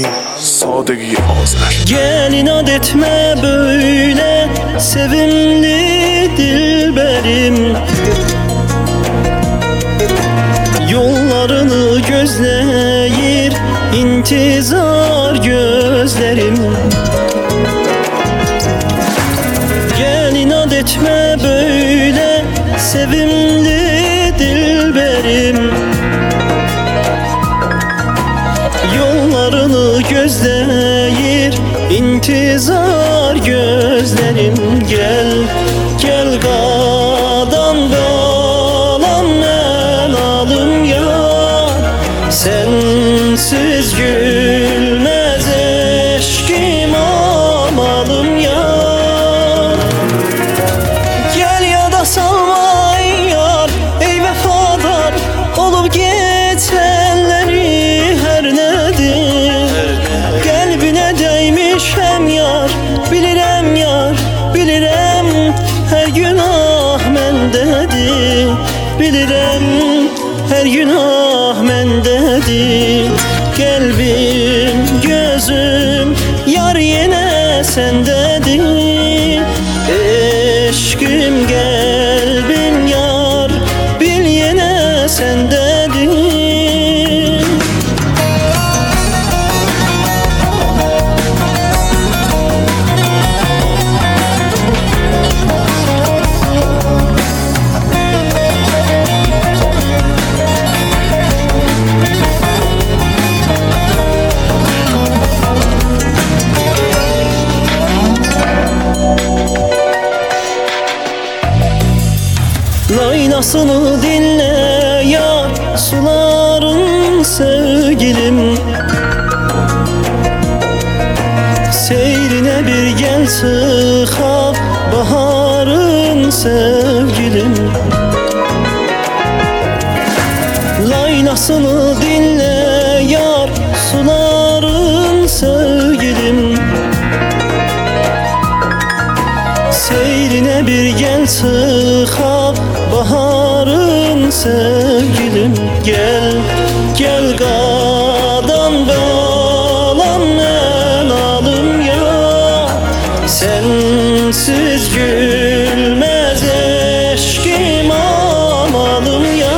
Sadegi Azer. Gel inat etme böyle sevimli dilberim, yollarını gözleyir intizar gözlerim. Gel inat etme böyle sevimli dilberim, yollarını gözleyir intizar gözlerim. Gel, gel qadan qalan mən alım yar, sensiz gülmez eşkim amalım yar. Gel ya da salma yar, ey vefadar olup geçenleri her nedir? Kalbine değmişem yar, bilirem yar, bilirem her günah mendedir. Bilirem her günah mendedir. Kalbim, gözüm yar yine sendedir. Eşkim kalbim yar, bil yine sendedir. Laylasını dinle ya suların sevgilim, seyrine bir gel sıkab baharın sevgilim. Laylasını dinle yar suların sevgilim, seyrine bir gel sıkab baharın sevgilim. Gel, gel qadan qalan mən alım ya, sensiz gülmez eşkim amalım ya.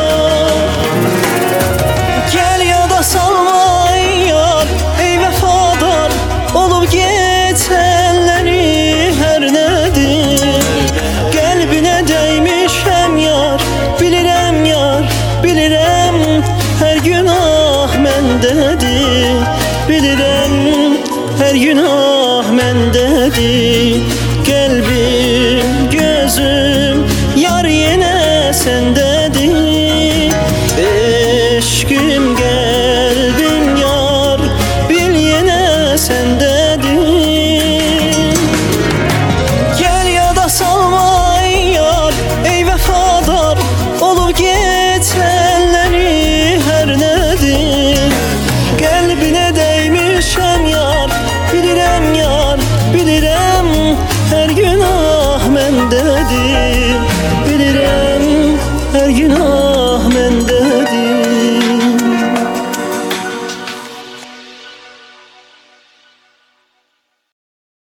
Gel ya da salma yar, ey vefadar olup geçenleri her nedir? Kalbine değmişem yar, bilirem yar, bilirem her günah mendedir. Bilirem her günah mendedir. Kalbim, gözüm yar yine sendedir. Eşkim kalbim yar, bil yine sendedir. Gel ya da salma yar, ey vefadar olup geçenleri her nedir? Kalbine değmişem yar, bilirem yar, bilirem her gün